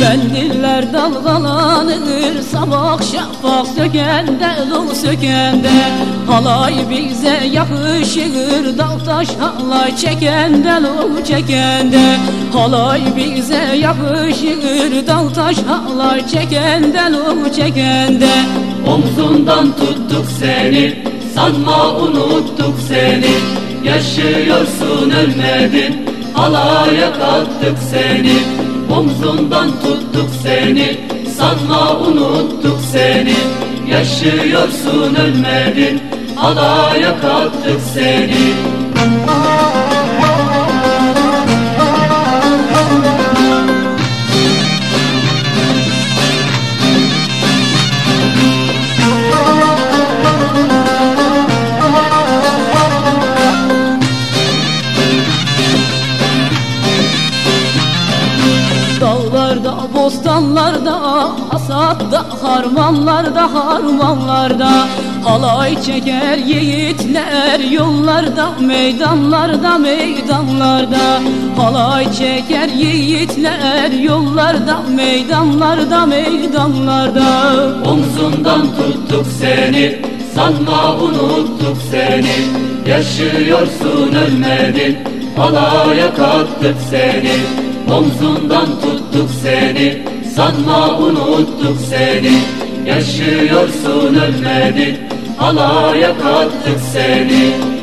Mendiller dalgalanır sabah şafak sökende, lul sökende. Halay bize yakışır dağ taş halay çekende, lul çekende. Halay bize yakışır dağ taş halay çekende, lul çekende. Omzundan tuttuk seni, sanma unuttuk seni. Yaşıyorsun ölmedin, halaya kattık seni. Omzundan tuttuk seni, sanma unuttuk seni. Yaşıyorsun ölmedin, halaya kattık seni. Dağlarda, bostanlarda, hasatta, harmanlarda, harmanlarda. Halay çeker yiğitler yollarda, meydanlarda, meydanlarda. Halay çeker yiğitler yollarda, meydanlarda, meydanlarda. Omzundan tuttuk seni, sanma unuttuk seni. Yaşıyorsun ölmedin, halaya kattık seni. Omzundan tuttuk seni, sanma unuttuk seni. Yaşıyorsun ölmedin, halaya kattık seni.